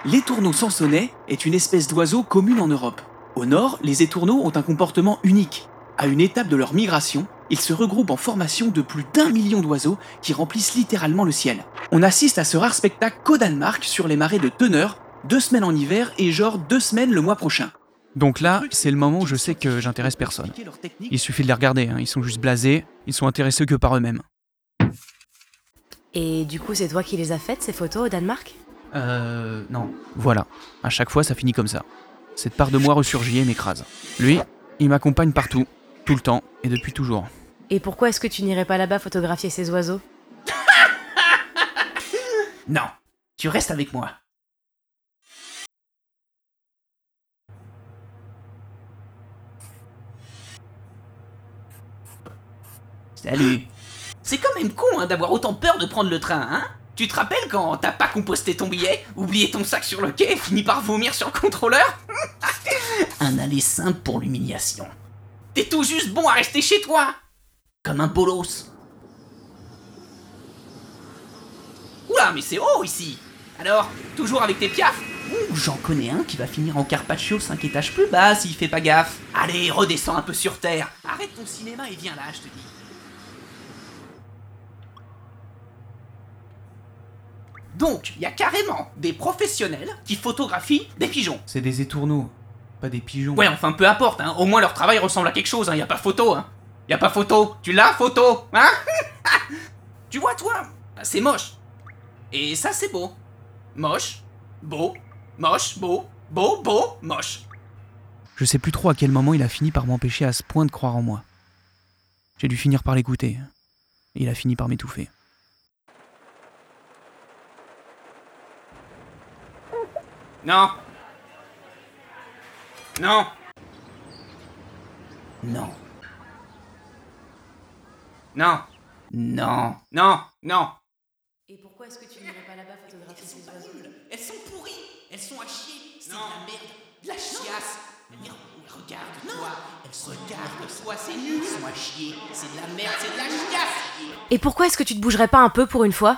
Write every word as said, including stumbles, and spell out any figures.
L'étourneau sansonnet est une espèce d'oiseau commune en Europe. Au nord, les étourneaux ont un comportement unique. À une étape de leur migration, ils se regroupent en formation de plus d'un million d'oiseaux qui remplissent littéralement le ciel. On assiste à ce rare spectacle qu'au Danemark sur les marais de Teneur, deux semaines en hiver et genre deux semaines le mois prochain. Donc là, c'est le moment où je sais que j'intéresse personne. Il suffit de les regarder, hein. Ils sont juste blasés, ils sont intéressés que par eux-mêmes. Et du coup, c'est toi qui les as faites, ces photos, au Danemark ? Euh... non. Voilà, à chaque fois ça finit comme ça. Cette part de moi ressurgit et m'écrase. Lui, il m'accompagne partout, tout le temps et depuis toujours. Et pourquoi est-ce que tu n'irais pas là-bas photographier ces oiseaux ? Non, tu restes avec moi. Salut. C'est quand même con hein, d'avoir autant peur de prendre le train, hein ? Tu te rappelles quand t'as pas composté ton billet, oublié ton sac sur le quai et fini par vomir sur le contrôleur ? Un aller simple pour l'humiliation. T'es tout juste bon à rester chez toi, comme un bolos. Oula, mais c'est haut ici. Alors, toujours avec tes piafs ? Ouh, j'en connais un qui va finir en carpaccio cinq étages plus bas s'il fait pas gaffe. Allez, redescends un peu sur terre. Arrête ton cinéma et viens là, je te dis. Donc, il y a carrément des professionnels qui photographient des pigeons. C'est des étourneaux, pas des pigeons. Ouais, enfin, peu importe, hein. Au moins leur travail ressemble à quelque chose, hein. Y a pas photo, hein. Y a pas photo. Tu l'as, photo, hein? Tu vois, toi, c'est moche. Et ça, c'est beau. Moche, beau, moche, beau, beau, beau, moche. Je sais plus trop à quel moment il a fini par m'empêcher à ce point de croire en moi. J'ai dû finir par l'écouter. Et il a fini par m'étouffer. Non. Non. Non. Non. Non. Non. Non. Et pourquoi est-ce que tu n'irais pas là-bas photographier ces oiseaux ? Elles sont pourries. Elles sont à chier. C'est de la merde. De la chiasse. Mais regarde-toi. Elles se regardent-toi. C'est nul. Elles sont à chier. C'est de la merde. C'est de la chiasse. Et pourquoi est-ce que tu te bougerais pas un peu pour une fois ?